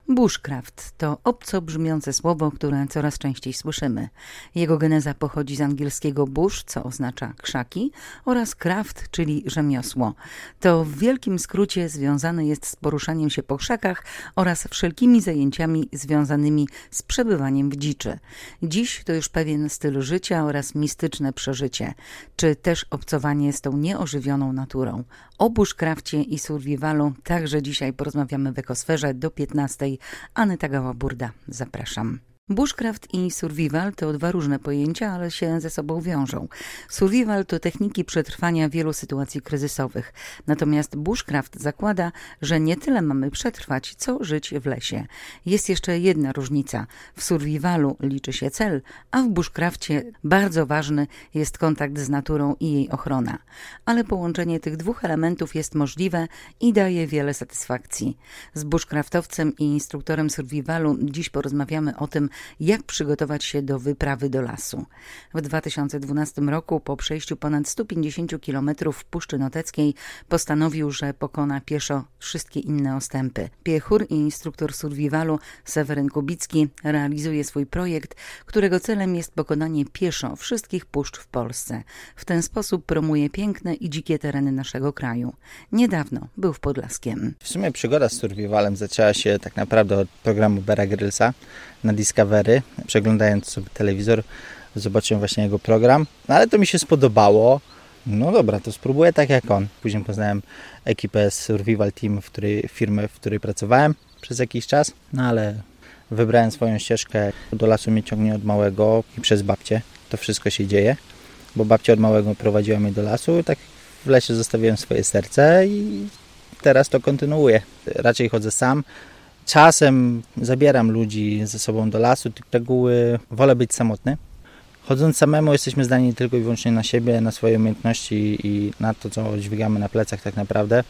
Bushcraft to obco brzmiące słowo, które coraz częściej słyszymy. Jego geneza pochodzi z angielskiego bush, co oznacza krzaki, oraz craft, czyli rzemiosło. To w wielkim skrócie związane jest z poruszaniem się po krzakach oraz wszelkimi zajęciami związanymi z przebywaniem w dziczy. Dziś to już pewien styl życia oraz mistyczne przeżycie, czy też obcowanie z tą nieożywioną naturą. O bushcrafcie i survivalu także dzisiaj porozmawiamy w Ekosferze do 15:00. Aneta Gała-Burda, zapraszam. Bushcraft i survival to dwa różne pojęcia, ale się ze sobą wiążą. Survival to techniki przetrwania wielu sytuacji kryzysowych. Natomiast bushcraft zakłada, że nie tyle mamy przetrwać, co żyć w lesie. Jest jeszcze jedna różnica. W survivalu liczy się cel, a w bushcrafcie bardzo ważny jest kontakt z naturą i jej ochrona. Ale połączenie tych dwóch elementów jest możliwe i daje wiele satysfakcji. Z bushcraftowcem i instruktorem survivalu dziś porozmawiamy o tym, jak przygotować się do wyprawy do lasu. W 2012 roku, po przejściu ponad 150 km w Puszczy Noteckiej, postanowił, że pokona pieszo wszystkie inne ostępy. Piechur i instruktor survivalu Seweryn Kubicki realizuje swój projekt, którego celem jest pokonanie pieszo wszystkich puszcz w Polsce. W ten sposób promuje piękne i dzikie tereny naszego kraju. Niedawno był w Podlaskiem. W sumie przygoda z survivalem zaczęła się tak naprawdę od programu Beara Gryllsa na Discovery. Przeglądając sobie telewizor, zobaczyłem właśnie jego program, ale to mi się spodobało. No dobra, to spróbuję tak jak on. Później poznałem ekipę Survival Team, firmę, w której pracowałem przez jakiś czas, no ale wybrałem swoją ścieżkę. Do lasu mnie ciągnie od małego i przez babcię. To wszystko się dzieje, bo babcia od małego prowadziła mnie do lasu. Tak w lesie zostawiłem swoje serce i teraz to kontynuuję. Raczej chodzę sam. Czasem zabieram ludzi ze sobą do lasu, z reguły wolę być samotny. Chodząc samemu jesteśmy zdani tylko i wyłącznie na siebie, na swoje umiejętności i na to, co dźwigamy na plecach tak naprawdę.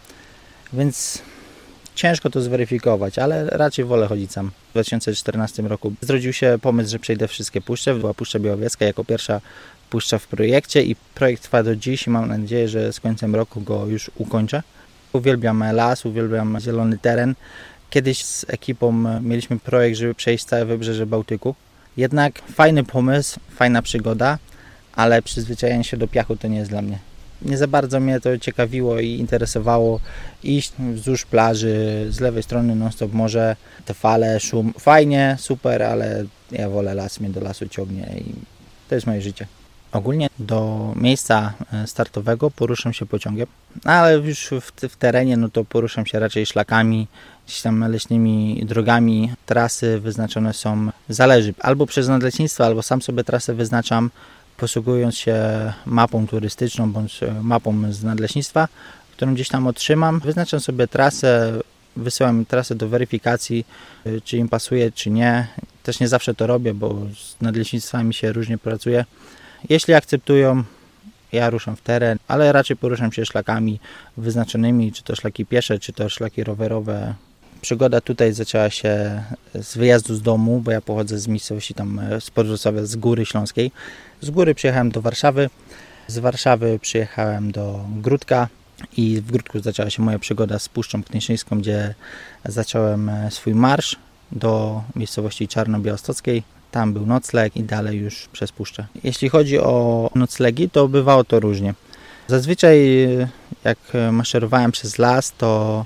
Więc ciężko to zweryfikować, ale raczej wolę chodzić sam. W 2014 roku zrodził się pomysł, że przejdę wszystkie puszcze. Była Puszcza Białowieska jako pierwsza puszcza w projekcie i projekt trwa do dziś i mam nadzieję, że z końcem roku go już ukończę. Uwielbiam las, uwielbiam zielony teren. Kiedyś z ekipą mieliśmy projekt, żeby przejść całe wybrzeże Bałtyku. Jednak fajny pomysł, fajna przygoda, ale przyzwyczajenie się do piachu to nie jest dla mnie. Nie za bardzo mnie to ciekawiło i interesowało iść wzdłuż plaży, z lewej strony non-stop morze, te fale, szum. Fajnie, super, ale ja wolę las, mnie do lasu ciągnie i to jest moje życie. Ogólnie do miejsca startowego poruszam się pociągiem, ale już w terenie no to poruszam się raczej szlakami, gdzieś tam leśnymi drogami. Trasy wyznaczone są, zależy, albo przez nadleśnictwo, albo sam sobie trasę wyznaczam, posługując się mapą turystyczną bądź mapą z nadleśnictwa, którą gdzieś tam otrzymam. Wyznaczam sobie trasę, wysyłam trasę do weryfikacji, czy im pasuje, czy nie. Też nie zawsze to robię, bo z nadleśnictwami się różnie pracuje. Jeśli akceptują, ja ruszam w teren, ale raczej poruszam się szlakami wyznaczonymi, czy to szlaki piesze, czy to szlaki rowerowe. Przygoda tutaj zaczęła się z wyjazdu z domu, bo ja pochodzę z miejscowości tam spod Wrocławia, z Góry Śląskiej. Z Góry przyjechałem do Warszawy, z Warszawy przyjechałem do Gródka i w Gródku zaczęła się moja przygoda z Puszczą Knyszczyńską, gdzie zacząłem swój marsz do miejscowości Czarno-Białostockiej. Tam był nocleg i dalej już przez puszczę. Jeśli chodzi o noclegi, to bywało to różnie. Zazwyczaj jak maszerowałem przez las, to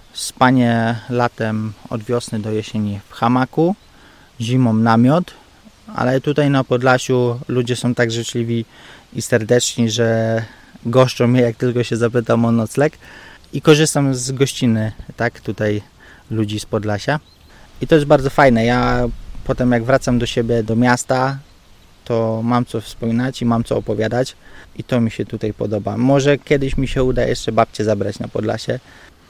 spanie latem od wiosny do jesieni w hamaku, zimą namiot, ale tutaj na Podlasiu ludzie są tak życzliwi i serdeczni, że goszczą mnie, jak tylko się zapytam o nocleg i korzystam z gościny, tak, tutaj ludzi z Podlasia. I to jest bardzo fajne. Ja potem jak wracam do siebie, do miasta, to mam co wspominać i mam co opowiadać i to mi się tutaj podoba. Może kiedyś mi się uda jeszcze babcię zabrać na Podlasie.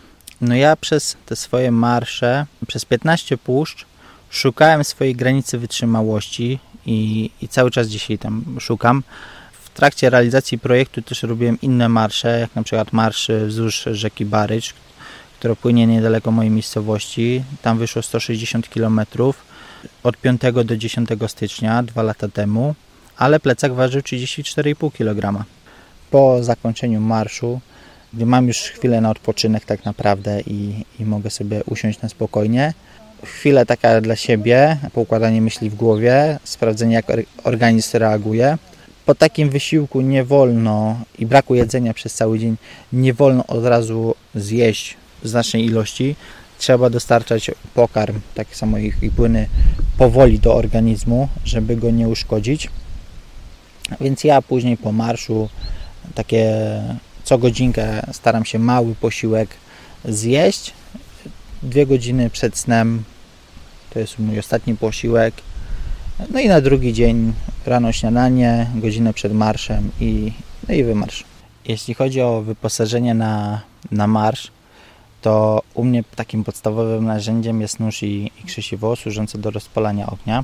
No ja przez te swoje marsze, przez 15 puszcz szukałem swojej granicy wytrzymałości i cały czas dzisiaj tam szukam. W trakcie realizacji projektu też robiłem inne marsze, jak na przykład marsz wzdłuż rzeki Barycz, która płynie niedaleko mojej miejscowości. Tam wyszło 160 km od 5 do 10 stycznia 2 lata temu, ale plecak ważył 34,5 kg. Po zakończeniu marszu, gdy mam już chwilę na odpoczynek tak naprawdę i mogę sobie usiąść na spokojnie, chwilę taka dla siebie, poukładanie myśli w głowie, sprawdzenie jak organizm reaguje. Po takim wysiłku nie wolno i braku jedzenia przez cały dzień nie wolno od razu zjeść znacznej ilości. Trzeba dostarczać pokarm, tak samo i płyny powoli do organizmu, żeby go nie uszkodzić. Więc ja później po marszu takie co godzinkę staram się mały posiłek zjeść. 2 godziny przed snem to jest mój ostatni posiłek. No i na drugi dzień rano śniadanie, godzinę przed marszem i wymarsz. Jeśli chodzi o wyposażenie na marsz, to u mnie takim podstawowym narzędziem jest nóż i krzesiwo służące do rozpalania ognia.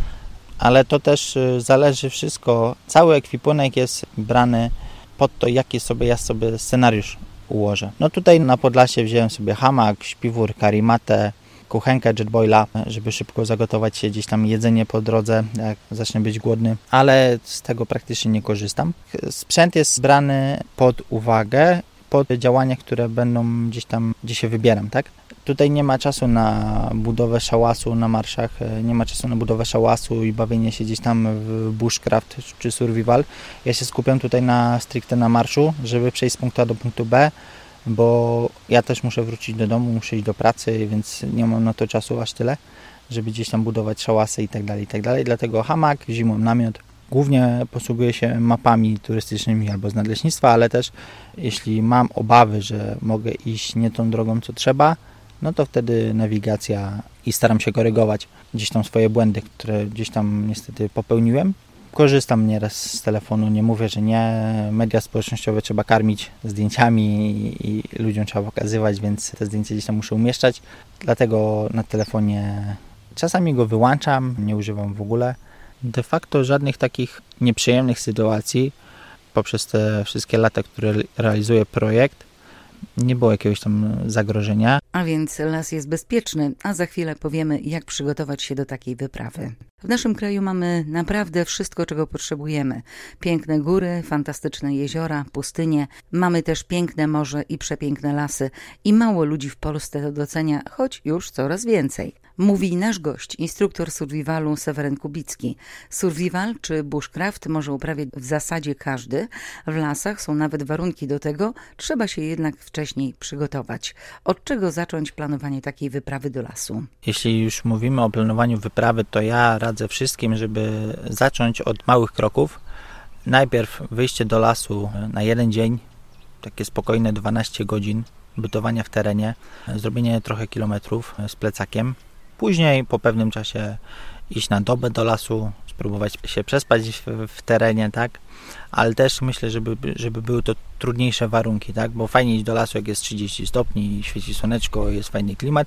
Ale to też zależy wszystko, cały ekwipunek jest brany pod to, jaki ja sobie scenariusz ułożę. No tutaj na Podlasie wziąłem sobie hamak, śpiwór, karimatę, kuchenkę jetboila, żeby szybko zagotować się gdzieś tam jedzenie po drodze, jak zacznę być głodny, ale z tego praktycznie nie korzystam. Sprzęt jest brany pod uwagę, pod działania, które będą gdzieś tam, gdzie się wybieram, tak? Tutaj nie ma czasu na budowę szałasu na marszach, nie ma czasu na budowę szałasu i bawienie się gdzieś tam w bushcraft czy survival. Ja się skupiam tutaj stricte na marszu, żeby przejść z punktu A do punktu B, bo ja też muszę wrócić do domu, muszę iść do pracy, więc nie mam na to czasu aż tyle, żeby gdzieś tam budować szałasy i tak dalej. Dlatego hamak, zimą namiot. Głównie posługuję się mapami turystycznymi albo z nadleśnictwa, ale też jeśli mam obawy, że mogę iść nie tą drogą, co trzeba, no to wtedy nawigacja i staram się korygować gdzieś tam swoje błędy, które gdzieś tam niestety popełniłem. Korzystam nieraz z telefonu, nie mówię, że nie. Media społecznościowe trzeba karmić zdjęciami i ludziom trzeba pokazywać, więc te zdjęcia gdzieś tam muszę umieszczać. Dlatego na telefonie czasami go wyłączam, nie używam w ogóle. De facto żadnych takich nieprzyjemnych sytuacji poprzez te wszystkie lata, które realizuję projekt, nie było jakiegoś tam zagrożenia. A więc las jest bezpieczny, a za chwilę powiemy, jak przygotować się do takiej wyprawy. W naszym kraju mamy naprawdę wszystko, czego potrzebujemy. Piękne góry, fantastyczne jeziora, pustynie. Mamy też piękne morze i przepiękne lasy. I mało ludzi w Polsce to docenia, choć już coraz więcej. Mówi nasz gość, instruktor survivalu Seweryn Kubicki. Survival czy bushcraft może uprawiać w zasadzie każdy. W lasach są nawet warunki do tego, trzeba się jednak wcześniej przygotować. Od czego zacząć planowanie takiej wyprawy do lasu? Jeśli już mówimy o planowaniu wyprawy, to ja radzę wszystkim, żeby zacząć od małych kroków. Najpierw wyjście do lasu na 1 dzień, takie spokojne 12 godzin bytowania w terenie, zrobienie trochę kilometrów z plecakiem. Później po pewnym czasie iść na dobę do lasu, spróbować się przespać w terenie, tak? Ale też myślę, żeby były to trudniejsze warunki, tak? Bo fajnie iść do lasu, jak jest 30 stopni, świeci słoneczko, jest fajny klimat,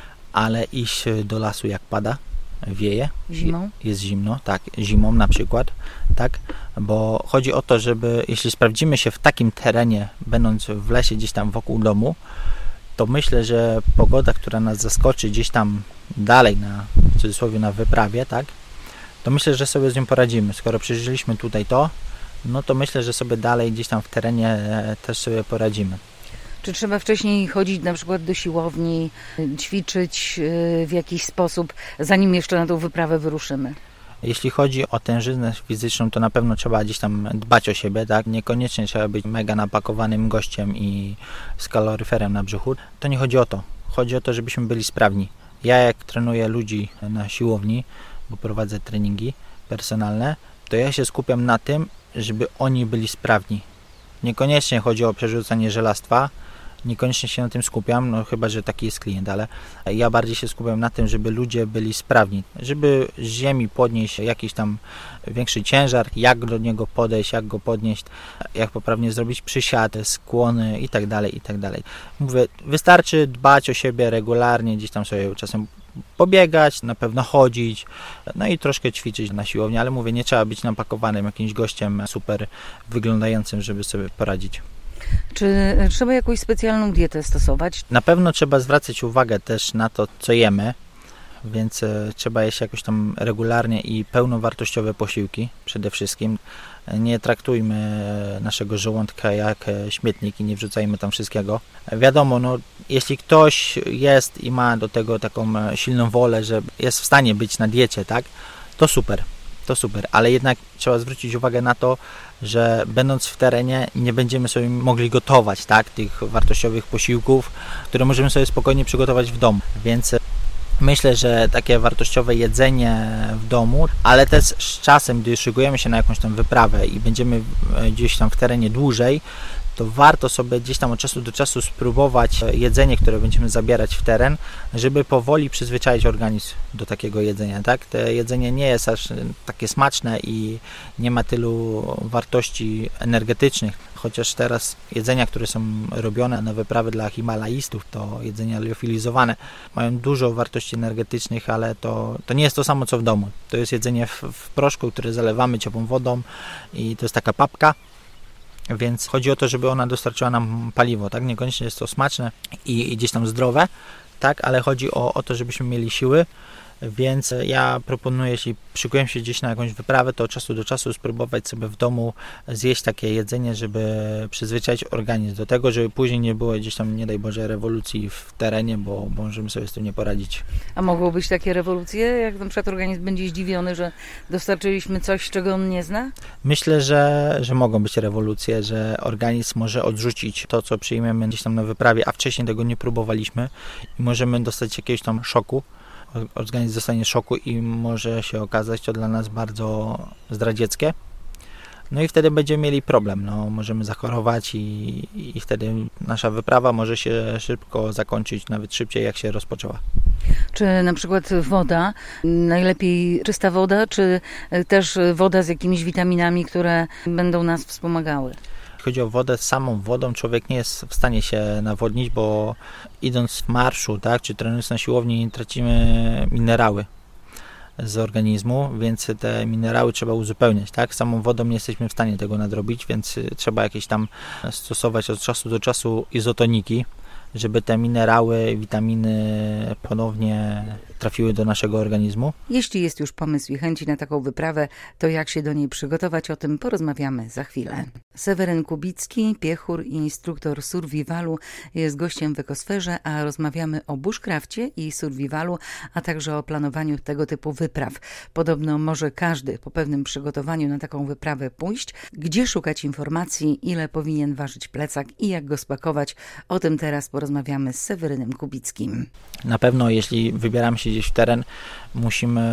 ale iść do lasu jak pada, wieje. Zimą? Jest zimno, tak, zimą na przykład, tak? Bo chodzi o to, żeby jeśli sprawdzimy się w takim terenie, będąc w lesie gdzieś tam wokół domu, to myślę, że pogoda, która nas zaskoczy gdzieś tam dalej w cudzysłowie na wyprawie, tak, to myślę, że sobie z nią poradzimy. Skoro przeżyliśmy tutaj to, no to myślę, że sobie dalej gdzieś tam w terenie też sobie poradzimy. Czy trzeba wcześniej chodzić na przykład do siłowni, ćwiczyć w jakiś sposób, zanim jeszcze na tą wyprawę wyruszymy? Jeśli chodzi o tężyznę fizyczną, to na pewno trzeba gdzieś tam dbać o siebie, tak? Niekoniecznie trzeba być mega napakowanym gościem i z kaloryferem na brzuchu. To nie chodzi o to. Chodzi o to, żebyśmy byli sprawni. Ja jak trenuję ludzi na siłowni, bo prowadzę treningi personalne, to ja się skupiam na tym, żeby oni byli sprawni. Niekoniecznie chodzi o przerzucanie żelastwa, niekoniecznie się na tym skupiam, no chyba, że taki jest klient, ale ja bardziej się skupiam na tym, żeby ludzie byli sprawni, żeby z ziemi podnieść jakiś tam większy ciężar, jak do niego podejść, jak go podnieść, jak poprawnie zrobić przysiady, skłony i tak dalej, i tak dalej. Mówię, wystarczy dbać o siebie regularnie, gdzieś tam sobie czasem pobiegać, na pewno chodzić, no i troszkę ćwiczyć na siłowni, ale mówię, nie trzeba być napakowanym jakimś gościem super wyglądającym, żeby sobie poradzić. Czy trzeba jakąś specjalną dietę stosować? Na pewno trzeba zwracać uwagę też na to, co jemy. więc trzeba jeść jakoś tam regularnie i pełnowartościowe posiłki przede wszystkim. Nie traktujmy naszego żołądka jak śmietnik i nie wrzucajmy tam wszystkiego. Wiadomo, no, jeśli ktoś jest i ma do tego taką silną wolę, że jest w stanie być na diecie, tak, to super, ale jednak trzeba zwrócić uwagę na to, że będąc w terenie nie będziemy sobie mogli gotować, tak, tych wartościowych posiłków, które możemy sobie spokojnie przygotować w domu, więc myślę, że takie wartościowe jedzenie w domu, ale też z czasem, gdy szykujemy się na jakąś tam wyprawę i będziemy gdzieś tam w terenie dłużej, to warto sobie gdzieś tam od czasu do czasu spróbować jedzenie, które będziemy zabierać w teren, żeby powoli przyzwyczaić organizm do takiego jedzenia, tak? To jedzenie nie jest aż takie smaczne i nie ma tylu wartości energetycznych, chociaż teraz jedzenia, które są robione na wyprawy dla himalaistów, to jedzenia liofilizowane, mają dużo wartości energetycznych, ale to nie jest to samo co w domu. To jest jedzenie w proszku, które zalewamy ciepłą wodą i to jest taka papka. Więc chodzi o to, żeby ona dostarczyła nam paliwo, tak? Niekoniecznie jest to smaczne i gdzieś tam zdrowe, tak? Ale chodzi o to, żebyśmy mieli siły, więc ja proponuję, jeśli szykujemy się gdzieś na jakąś wyprawę, to od czasu do czasu spróbować sobie w domu zjeść takie jedzenie, żeby przyzwyczaić organizm do tego, żeby później nie było gdzieś tam, nie daj Boże, rewolucji w terenie, bo możemy sobie z tym nie poradzić. A mogą być takie rewolucje, jak na przykład organizm będzie zdziwiony, że dostarczyliśmy coś, czego on nie zna? Myślę, że mogą być rewolucje, że organizm może odrzucić to, co przyjmiemy gdzieś tam na wyprawie, a wcześniej tego nie próbowaliśmy i możemy dostać jakiegoś tam szoku. Organizm dostanie szoku i może się okazać to dla nas bardzo zdradzieckie. No i wtedy będziemy mieli problem. No, możemy zachorować i wtedy nasza wyprawa może się szybko zakończyć, nawet szybciej jak się rozpoczęła. Czy na przykład woda, najlepiej czysta woda, czy też woda z jakimiś witaminami, które będą nas wspomagały? Jeśli chodzi o wodę, samą wodą człowiek nie jest w stanie się nawodnić, bo idąc w marszu, tak, czy trenując na siłowni, tracimy minerały z organizmu, więc te minerały trzeba uzupełniać, tak? Samą wodą nie jesteśmy w stanie tego nadrobić, więc trzeba jakieś tam stosować od czasu do czasu izotoniki, żeby te minerały, witaminy ponownie trafiły do naszego organizmu. Jeśli jest już pomysł i chęci na taką wyprawę, to jak się do niej przygotować, o tym porozmawiamy za chwilę. Seweryn Kubicki, piechur i instruktor survivalu, jest gościem w Ekosferze, a rozmawiamy o bushcrafcie i survivalu, a także o planowaniu tego typu wypraw. Podobno może każdy po pewnym przygotowaniu na taką wyprawę pójść. Gdzie szukać informacji, ile powinien ważyć plecak i jak go spakować, o tym teraz porozmawiamy z Sewerynem Kubickim. Na pewno jeśli wybieramy się gdzieś w teren, musimy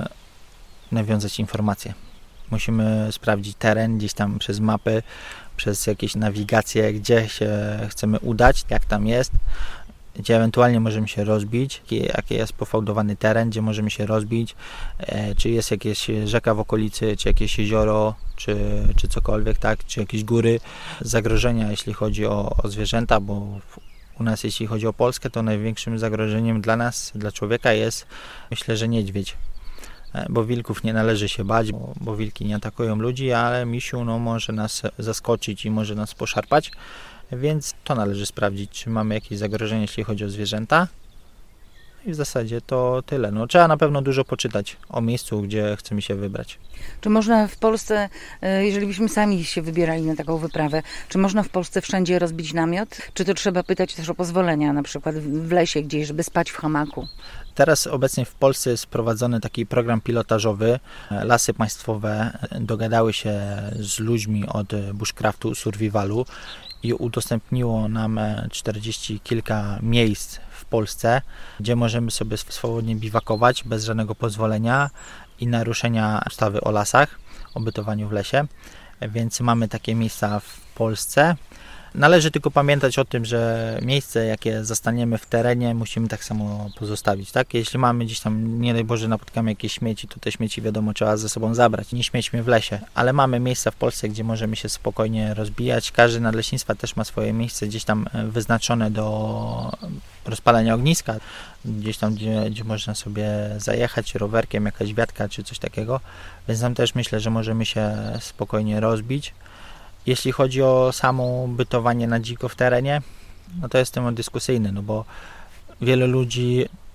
nawiązać informacje. Musimy sprawdzić teren gdzieś tam przez mapy, przez jakieś nawigacje, gdzie się chcemy udać, jak tam jest, gdzie ewentualnie możemy się rozbić, jaki jest pofałdowany teren, gdzie możemy się rozbić, czy jest jakieś rzeka w okolicy, czy jakieś jezioro, czy cokolwiek, tak, czy jakieś góry. Zagrożenia, jeśli chodzi o zwierzęta, bo u nas, jeśli chodzi o Polskę, to największym zagrożeniem dla nas, dla człowieka jest, myślę, że niedźwiedź. Bo wilków nie należy się bać, bo wilki nie atakują ludzi, ale misiu może nas zaskoczyć i może nas poszarpać, więc to należy sprawdzić, czy mamy jakieś zagrożenie, jeśli chodzi o zwierzęta. I w zasadzie to tyle. Trzeba na pewno dużo poczytać o miejscu, gdzie chcemy się wybrać. Czy można w Polsce, jeżeli byśmy sami się wybierali na taką wyprawę, czy można w Polsce wszędzie rozbić namiot? Czy to trzeba pytać też o pozwolenia, na przykład w lesie gdzieś, żeby spać w hamaku? Teraz obecnie w Polsce jest prowadzony taki program pilotażowy. Lasy Państwowe dogadały się z ludźmi od bushcraftu, survivalu i udostępniło nam 40 kilka miejsc w Polsce, gdzie możemy sobie swobodnie biwakować bez żadnego pozwolenia i naruszenia ustawy o lasach, o bytowaniu w lesie. Więc mamy takie miejsca w Polsce. Należy tylko pamiętać o tym, że miejsce, jakie zastaniemy w terenie, musimy tak samo pozostawić. Tak? Jeśli mamy gdzieś tam, nie daj Boże, napotkamy jakieś śmieci, to te śmieci, wiadomo, trzeba ze sobą zabrać. Nie śmiećmy w lesie, ale mamy miejsca w Polsce, gdzie możemy się spokojnie rozbijać. Każdy nadleśnictwa też ma swoje miejsce gdzieś tam wyznaczone do rozpalania ogniska. Gdzieś tam, gdzie można sobie zajechać rowerkiem, jakaś wiatka czy coś takiego. Więc tam też myślę, że możemy się spokojnie rozbić. Jeśli chodzi o samo bytowanie na dziko w terenie, to jest temat dyskusyjny, bo wielu ludzi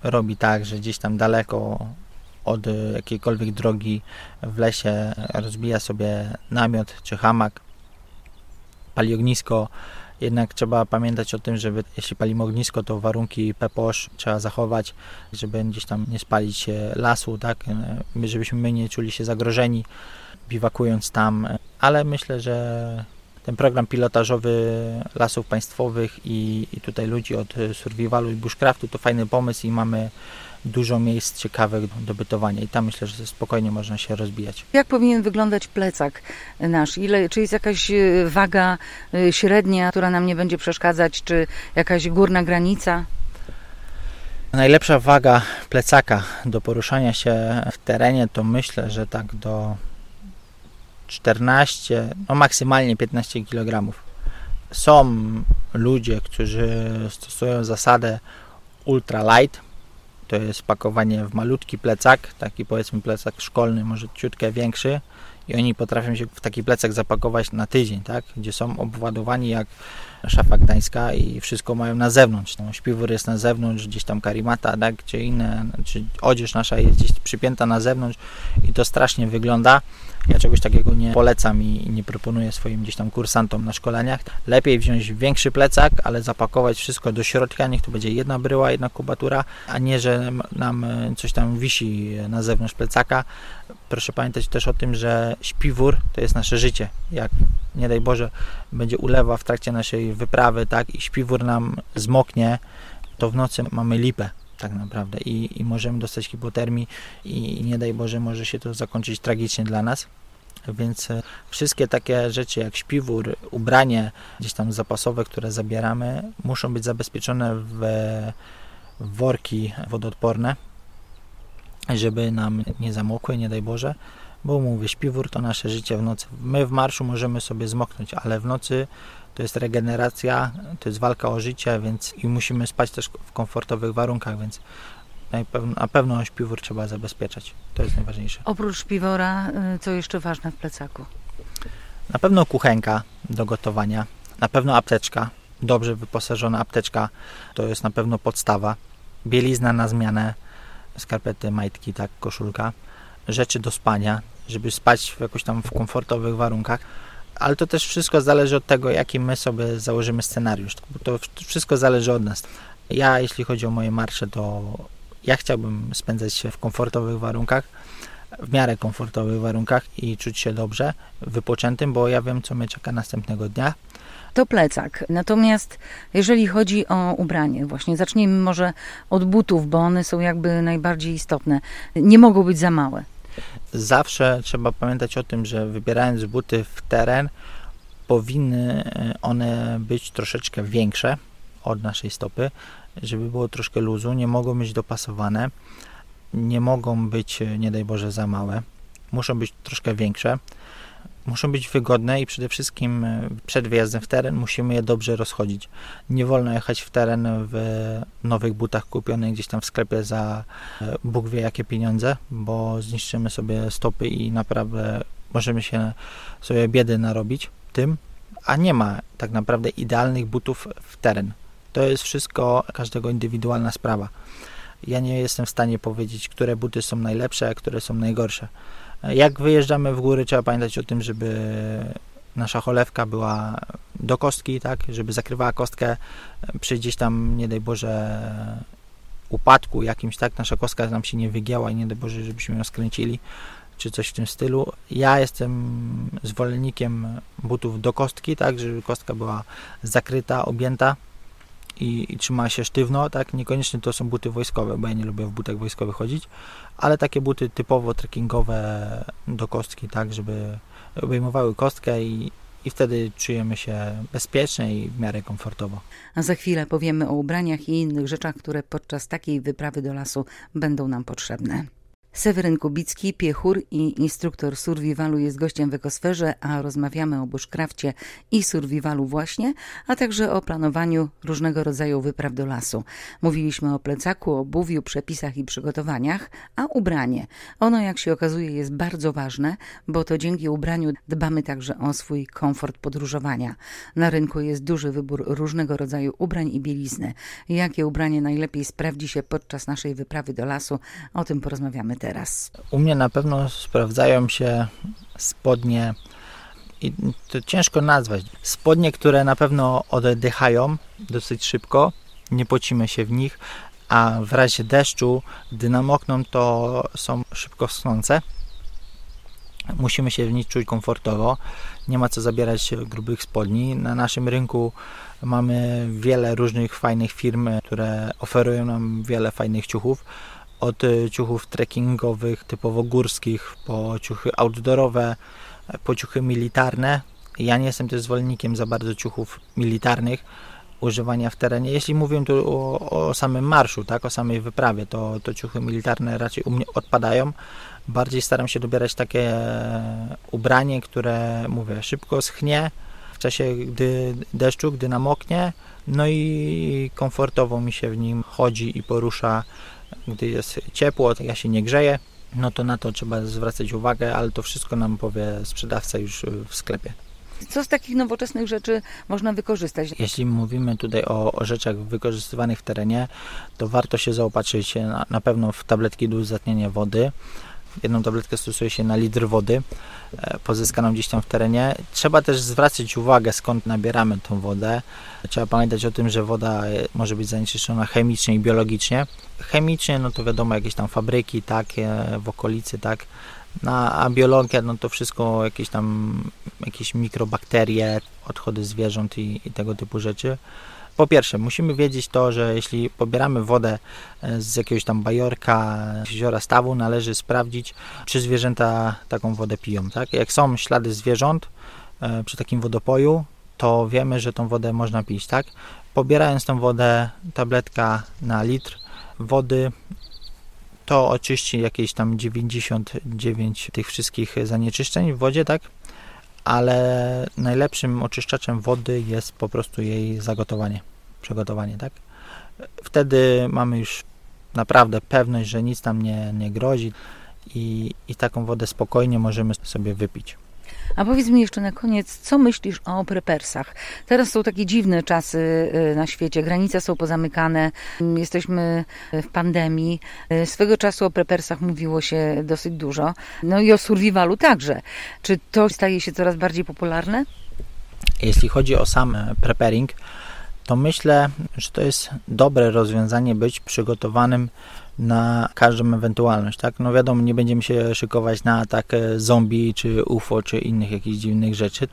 robi tak, że gdzieś tam daleko od jakiejkolwiek drogi w lesie rozbija sobie namiot czy hamak, pali ognisko. Jednak trzeba pamiętać o tym, żeby jeśli palimy ognisko, to warunki PPOSZ trzeba zachować, żeby gdzieś tam nie spalić lasu, tak? Żebyśmy my nie czuli się zagrożeni biwakując tam. Ale myślę, że ten program pilotażowy Lasów Państwowych i tutaj ludzi od survivalu i bushcraftu to fajny pomysł i mamy dużo miejsc ciekawych do bytowania i tam myślę, że spokojnie można się rozbijać. Jak powinien wyglądać plecak nasz? Czy jest jakaś waga średnia, która nam nie będzie przeszkadzać, czy jakaś górna granica? Najlepsza waga plecaka do poruszania się w terenie to myślę, że tak do 14, no maksymalnie 15 kg. Są ludzie, którzy stosują zasadę ultra light. To jest pakowanie w malutki plecak, taki powiedzmy plecak szkolny, może ciutkę większy i oni potrafią się w taki plecak zapakować na tydzień, tak? Gdzie są obładowani jak szafa gdańska i wszystko mają na zewnątrz. No, śpiwór jest na zewnątrz, gdzieś tam karimata, tak? Czy inne, czy odzież nasza jest gdzieś przypięta na zewnątrz i to strasznie wygląda. Ja czegoś takiego nie polecam i nie proponuję swoim gdzieś tam kursantom na szkoleniach. Lepiej wziąć większy plecak, ale zapakować wszystko do środka, niech to będzie jedna bryła, jedna kubatura, a nie, że nam coś tam wisi na zewnątrz plecaka. Proszę pamiętać też o tym, że śpiwór to jest nasze życie. Jak nie daj Boże będzie ulewa w trakcie naszej wyprawy, tak, i śpiwór nam zmoknie, to w nocy mamy lipę tak naprawdę i możemy dostać hipotermii i nie daj Boże może się to zakończyć tragicznie dla nas. Więc wszystkie takie rzeczy jak śpiwór, ubranie gdzieś tam zapasowe, które zabieramy, muszą być zabezpieczone w worki wodoodporne, żeby nam nie zamokły, nie daj Boże, bo mówię, śpiwór to nasze życie w nocy. My w marszu możemy sobie zmoknąć, ale w nocy to jest regeneracja, to jest walka o życie, więc i musimy spać też w komfortowych warunkach, więc na pewno śpiwór trzeba zabezpieczać. To jest najważniejsze. Oprócz śpiwora, co jeszcze ważne w plecaku? Na pewno kuchenka do gotowania, na pewno apteczka, dobrze wyposażona apteczka, to jest na pewno podstawa. Bielizna na zmianę, skarpety, majtki, tak, koszulka. Rzeczy do spania, żeby spać jakoś tam w komfortowych warunkach. Ale to też wszystko zależy od tego, jaki my sobie założymy scenariusz. Bo to wszystko zależy od nas. Ja, jeśli chodzi o moje marsze, to ja chciałbym spędzać się w komfortowych warunkach, w miarę komfortowych warunkach i czuć się dobrze, wypoczętym, bo ja wiem, co mnie czeka następnego dnia. To plecak. Natomiast jeżeli chodzi o ubranie, właśnie zacznijmy może od butów, bo one są jakby najbardziej istotne. Nie mogą być za małe. Zawsze trzeba pamiętać o tym, że wybierając buty w teren, powinny one być troszeczkę większe od naszej stopy, żeby było troszkę luzu, nie mogą być dopasowane, nie mogą być, nie daj Boże, za małe, muszą być troszkę większe, muszą być wygodne i przede wszystkim przed wyjazdem w teren musimy je dobrze rozchodzić. Nie wolno jechać w teren w nowych butach kupionych gdzieś tam w sklepie za Bóg wie jakie pieniądze, bo zniszczymy sobie stopy i naprawdę możemy się sobie biedy narobić tym, a nie ma tak naprawdę idealnych butów w teren. To jest wszystko każdego indywidualna sprawa. Ja nie jestem w stanie powiedzieć, które buty są najlepsze, a które są najgorsze. Jak wyjeżdżamy w góry, trzeba pamiętać o tym, żeby nasza cholewka była do kostki, tak, żeby zakrywała kostkę przy gdzieś tam, nie daj Boże, upadku jakimś, tak, nasza kostka nam się nie wygięła i nie daj Boże, żebyśmy ją skręcili, czy coś w tym stylu. Ja jestem zwolennikiem butów do kostki, tak, żeby kostka była zakryta, objęta i trzymała się sztywno, tak, niekoniecznie to są buty wojskowe, bo ja nie lubię w butach wojskowych chodzić, ale takie buty typowo trekkingowe do kostki, tak, żeby obejmowały kostkę i wtedy czujemy się bezpiecznie i w miarę komfortowo. A za chwilę powiemy o ubraniach i innych rzeczach, które podczas takiej wyprawy do lasu będą nam potrzebne. Seweryn Kubicki, piechur i instruktor survivalu jest gościem w Ekosferze, a rozmawiamy o bushcrafcie i survivalu właśnie, a także o planowaniu różnego rodzaju wypraw do lasu. Mówiliśmy o plecaku, obuwiu, przepisach i przygotowaniach, a ubranie. Ono, jak się okazuje, jest bardzo ważne, bo to dzięki ubraniu dbamy także o swój komfort podróżowania. Na rynku jest duży wybór różnego rodzaju ubrań i bielizny. Jakie ubranie najlepiej sprawdzi się podczas naszej wyprawy do lasu? O tym porozmawiamy teraz. U mnie na pewno sprawdzają się spodnie, i to ciężko nazwać, spodnie, które na pewno oddychają dosyć szybko, nie pocimy się w nich, a w razie deszczu, gdy namokną, to są szybko schnące. Musimy się w nich czuć komfortowo, nie ma co zabierać grubych spodni. Na naszym rynku mamy wiele różnych fajnych firm, które oferują nam wiele fajnych ciuchów. Od ciuchów trekkingowych, typowo górskich, po ciuchy outdoorowe, po ciuchy militarne. Ja nie jestem też zwolennikiem za bardzo ciuchów militarnych, używania w terenie. Jeśli mówię tu o samym marszu, tak, o samej wyprawie, to ciuchy militarne raczej u mnie odpadają. Bardziej staram się dobierać takie ubranie, które, mówię, szybko schnie w czasie deszczu, gdy namoknie, no i komfortowo mi się w nim chodzi i porusza. Gdy jest ciepło, ja się nie grzeję, no to na to trzeba zwracać uwagę, ale to wszystko nam powie sprzedawca już w sklepie. Co z takich nowoczesnych rzeczy można wykorzystać? Jeśli mówimy tutaj o rzeczach wykorzystywanych w terenie, to warto się zaopatrzyć na pewno w tabletki do uzdatniania wody. Jedną tabletkę stosuje się na litr wody pozyskaną gdzieś tam w terenie. Trzeba też zwracać uwagę, skąd nabieramy tą wodę. Trzeba pamiętać o tym, że woda może być zanieczyszczona chemicznie i biologicznie. Chemicznie, no to wiadomo, jakieś tam fabryki, tak, w okolicy, tak. A biologia, no to wszystko jakieś mikrobakterie, odchody zwierząt i tego typu rzeczy. Po pierwsze, musimy wiedzieć to, że jeśli pobieramy wodę z jakiegoś tam bajorka, jeziora, stawu, należy sprawdzić, czy zwierzęta taką wodę piją. Tak? Jak są ślady zwierząt przy takim wodopoju, to wiemy, że tą wodę można pić. Tak? Pobierając tą wodę, tabletka na litr wody, to oczyści jakieś tam 99 tych wszystkich zanieczyszczeń w wodzie, tak? Ale najlepszym oczyszczaczem wody jest po prostu jej przygotowanie, tak? Wtedy mamy już naprawdę pewność, że nic nam nie grozi i taką wodę spokojnie możemy sobie wypić. A powiedz mi jeszcze na koniec, co myślisz o prepersach? Teraz są takie dziwne czasy na świecie, granice są pozamykane, jesteśmy w pandemii. Swego czasu o prepersach mówiło się dosyć dużo, no i o survivalu także. Czy to staje się coraz bardziej popularne? Jeśli chodzi o sam preparing, to myślę, że to jest dobre rozwiązanie być przygotowanym na każdą ewentualność, tak? No wiadomo, nie będziemy się szykować na atak zombie, czy UFO, czy innych jakichś dziwnych rzeczy,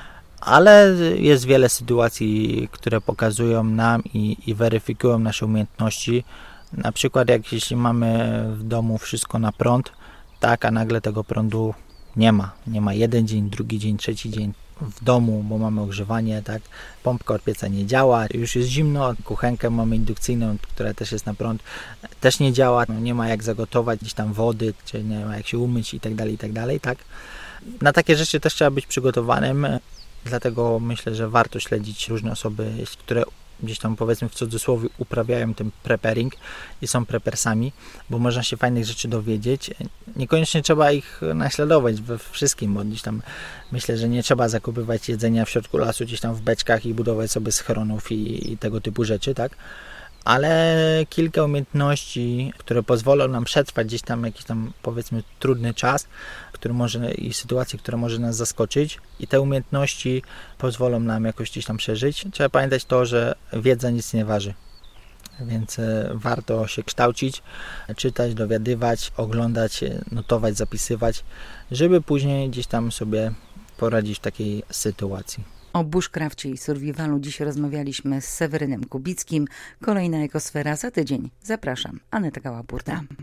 ale jest wiele sytuacji, które pokazują nam i weryfikują nasze umiejętności. Na przykład jeśli mamy w domu wszystko na prąd, tak, a nagle tego prądu nie ma jeden dzień, drugi dzień, trzeci dzień w domu, bo mamy ogrzewanie, tak, pompka od pieca nie działa, już jest zimno, kuchenkę mamy indukcyjną, która też jest na prąd, też nie działa, no nie ma jak zagotować gdzieś tam wody, czy nie ma jak się umyć i tak dalej, tak. Na takie rzeczy też trzeba być przygotowanym, dlatego myślę, że warto śledzić różne osoby, które gdzieś tam, powiedzmy w cudzysłowie, uprawiają ten preparing i są prepersami, bo można się fajnych rzeczy dowiedzieć. Niekoniecznie trzeba ich naśladować we wszystkim, bo gdzieś tam myślę, że nie trzeba zakupywać jedzenia w środku lasu, gdzieś tam w beczkach i budować sobie schronów i tego typu rzeczy, tak? Ale kilka umiejętności, które pozwolą nam przetrwać gdzieś tam jakiś tam, powiedzmy, trudny czas, i sytuacje, które może nas zaskoczyć, i te umiejętności pozwolą nam jakoś gdzieś tam przeżyć. Trzeba pamiętać to, że wiedza nic nie waży, więc warto się kształcić, czytać, dowiadywać, oglądać, notować, zapisywać, żeby później gdzieś tam sobie poradzić w takiej sytuacji. O bushcrafcie i survivalu dziś rozmawialiśmy z Sewerynem Kubickim. Kolejna Ekosfera za tydzień. Zapraszam, Aneta Gałapurta.